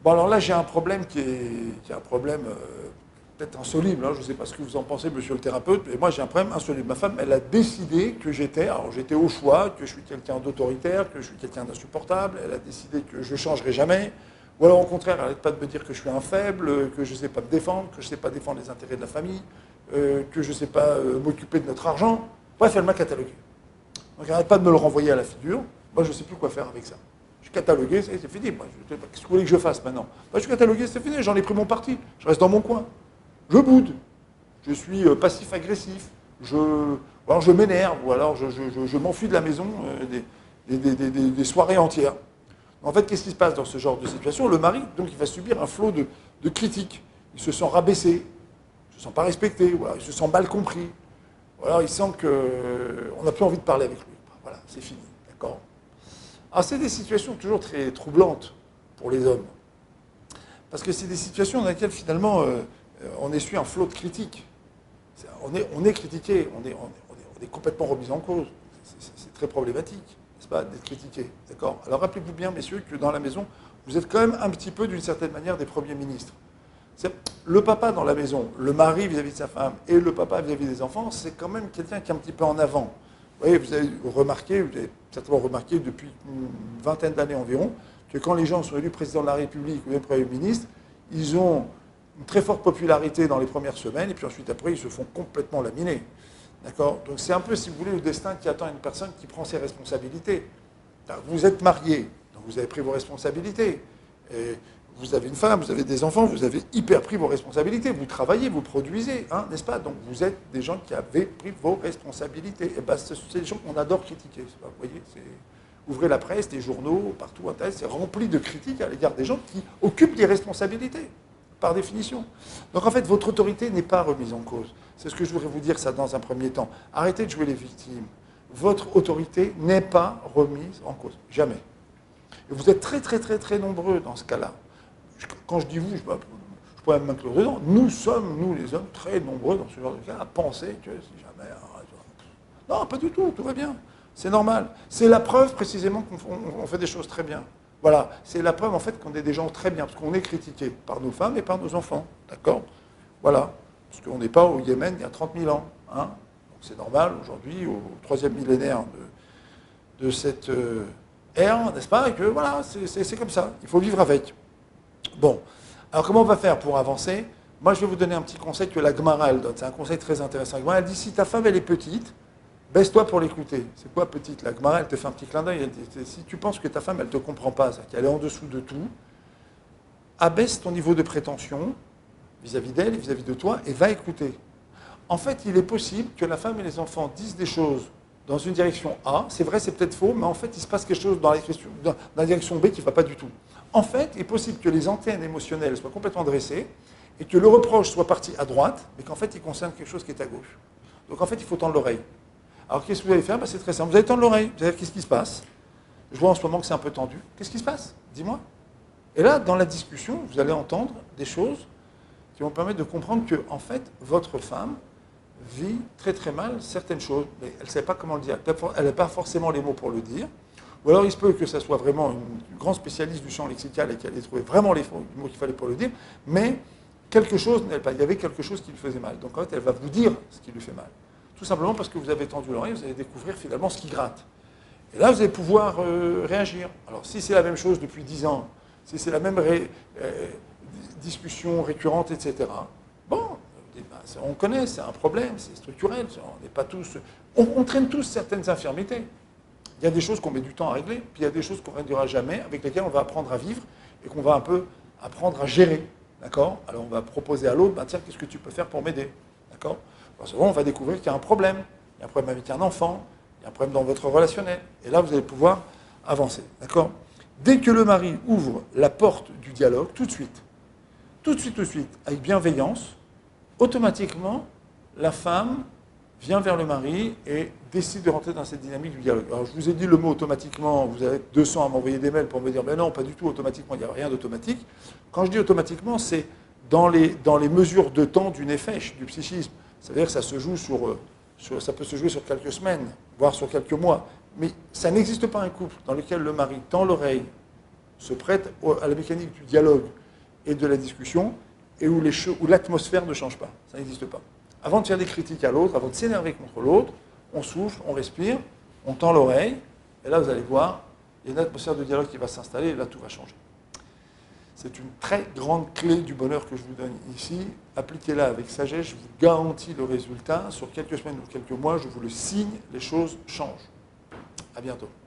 Bon, alors là, j'ai un problème qui est un problème peut-être insoluble. Hein, je ne sais pas ce que vous en pensez, monsieur le thérapeute, mais moi, j'ai un problème insoluble. Ma femme, elle a décidé que alors j'étais au choix, que je suis quelqu'un d'autoritaire, que je suis quelqu'un d'insupportable. Elle a décidé que je ne changerai jamais. Ou alors, au contraire, elle n'arrête pas de me dire que je suis un faible, que je ne sais pas me défendre, que je ne sais pas défendre les intérêts de la famille, que je ne sais pas m'occuper de notre argent. Bref, elle m'a catalogué. Donc, elle n'arrête pas de me le renvoyer à la figure. Moi, je ne sais plus quoi faire avec ça. Je suis catalogué, c'est fini. Qu'est-ce que vous voulez que je fasse maintenant? Moi, je suis catalogué, c'est fini. J'en ai pris mon parti. Je reste dans mon coin. Je boude. Je suis passif-agressif. Alors je m'énerve, ou alors je m'enfuis de la maison des soirées entières. En fait, qu'est-ce qui se passe dans ce genre de situation? Le mari, donc, il va subir un flot de critiques. Il se sent rabaissé, il ne se sent pas respecté, ou alors il se sent mal compris. Ou alors il sent qu'on n'a plus envie de parler avec lui. Voilà, c'est fini, d'accord? Alors, c'est des situations toujours très troublantes pour les hommes. Parce que c'est des situations dans lesquelles, finalement, on essuie un flot de critiques. On est critiqué, on est complètement remis en cause. C'est très problématique, n'est-ce pas, d'être critiqué, d'accord? Alors, rappelez-vous bien, messieurs, que dans la maison, vous êtes quand même un petit peu, d'une certaine manière, des premiers ministres. Le papa dans la maison, le mari vis-à-vis de sa femme et le papa vis-à-vis des enfants, c'est quand même quelqu'un qui est un petit peu en avant. Vous voyez, vous avez certainement remarqué depuis une vingtaine d'années environ, que quand les gens sont élus président de la République ou même Premier ministre, ils ont une très forte popularité dans les premières semaines, et puis ensuite, après, ils se font complètement laminer. D'accord? Donc c'est un peu, si vous voulez, le destin qui attend une personne qui prend ses responsabilités. Vous êtes marié, donc vous avez pris vos responsabilités. Et vous avez une femme, vous avez des enfants, vous avez hyper pris vos responsabilités. Vous travaillez, vous produisez, hein, n'est-ce pas? Donc vous êtes des gens qui avaient pris vos responsabilités. Et ben, c'est des gens qu'on adore critiquer. Vous voyez, ouvrez la presse, les journaux, partout, Internet, c'est rempli de critiques à l'égard des gens qui occupent des responsabilités, par définition. Donc en fait, votre autorité n'est pas remise en cause. C'est ce que je voudrais vous dire, ça, dans un premier temps. Arrêtez de jouer les victimes. Votre autorité n'est pas remise en cause. Jamais. Et vous êtes très, très, très, très nombreux dans ce cas-là. Quand je dis vous, je pourrais même m'inclure dedans. Nous sommes, nous les hommes, très nombreux dans ce genre de cas à penser que si jamais... Non, pas du tout, tout va bien. C'est normal. C'est la preuve précisément qu'on fait des choses très bien. Voilà, c'est la preuve en fait qu'on est des gens très bien, parce qu'on est critiqué par nos femmes et par nos enfants. D'accord? Voilà. Parce qu'on n'est pas au Yémen il y a 30 000 ans. Hein? Donc c'est normal aujourd'hui, au 3e millénaire de cette ère, n'est-ce pas? Et que voilà, c'est comme ça. Il faut vivre avec. Bon. Alors comment on va faire pour avancer? Moi je vais vous donner un petit conseil que la Gemara elle donne. C'est un conseil très intéressant. La Gemara elle dit si ta femme elle est petite, baisse-toi pour l'écouter. C'est quoi petite? La Gemara, elle te fait un petit clin d'œil. Elle dit, si tu penses que ta femme, elle ne te comprend pas, qu'elle est en dessous de tout, abaisse ton niveau de prétention vis-à-vis d'elle, vis-à-vis de toi, et va écouter. En fait, il est possible que la femme et les enfants disent des choses dans une direction A. C'est vrai, c'est peut-être faux, mais en fait, il se passe quelque chose dans la direction B qui ne va pas du tout. En fait, il est possible que les antennes émotionnelles soient complètement dressées et que le reproche soit parti à droite, mais qu'en fait, il concerne quelque chose qui est à gauche. Donc en fait, il faut tendre l'oreille. Alors, qu'est-ce que vous allez faire? C'est très simple. Vous allez tendre l'oreille. Vous allez dire, qu'est-ce qui se passe? Je vois en ce moment que c'est un peu tendu. Qu'est-ce qui se passe? Dis-moi. Et là, dans la discussion, vous allez entendre des choses qui vont permettre de comprendre que, en fait, votre femme vit très très mal certaines choses. Mais elle ne sait pas comment le dire. Elle n'a pas forcément les mots pour le dire. Ou alors, il se peut que ça soit vraiment une grande spécialiste du champ lexical et qu'elle ait trouvé vraiment les mots qu'il fallait pour le dire. Mais quelque chose, il y avait quelque chose qui lui faisait mal. Donc, en fait, elle va vous dire ce qui lui fait mal. Tout simplement parce que vous avez tendu l'oreille, vous allez découvrir finalement ce qui gratte. Et là, vous allez pouvoir réagir. Alors, si c'est la même chose depuis 10 ans, si c'est la même discussion récurrente, etc., bon, on connaît, c'est un problème, c'est structurel, on n'est pas tous... On traîne tous certaines infirmités. Il y a des choses qu'on met du temps à régler, puis il y a des choses qu'on ne réglera jamais, avec lesquelles on va apprendre à vivre et qu'on va un peu apprendre à gérer. D'accord? Alors, on va proposer à l'autre, tiens, qu'est-ce que tu peux faire pour m'aider? D'accord? Parce que on va découvrir qu'il y a un problème. Il y a un problème avec un enfant, il y a un problème dans votre relationnel. Et là, vous allez pouvoir avancer. D'accord? Dès que le mari ouvre la porte du dialogue, tout de suite, avec bienveillance, automatiquement, la femme vient vers le mari et décide de rentrer dans cette dynamique du dialogue. Alors, je vous ai dit le mot automatiquement, vous avez 200 à m'envoyer des mails pour me dire, mais non, pas du tout, automatiquement, il n'y a rien d'automatique. Quand je dis automatiquement, c'est dans les mesures de temps du nefesh, du psychisme. C'est-à-dire que ça se joue ça peut se jouer sur quelques semaines, voire sur quelques mois. Mais ça n'existe pas un couple dans lequel le mari tend l'oreille se prête à la mécanique du dialogue et de la discussion, et où l'atmosphère ne change pas. Ça n'existe pas. Avant de faire des critiques à l'autre, avant de s'énerver contre l'autre, on souffle, on respire, on tend l'oreille, et là, vous allez voir, il y a une atmosphère de dialogue qui va s'installer, et là, tout va changer. C'est une très grande clé du bonheur que je vous donne ici. Appliquez-la avec sagesse, je vous garantis le résultat. Sur quelques semaines ou quelques mois, je vous le signe, les choses changent. À bientôt.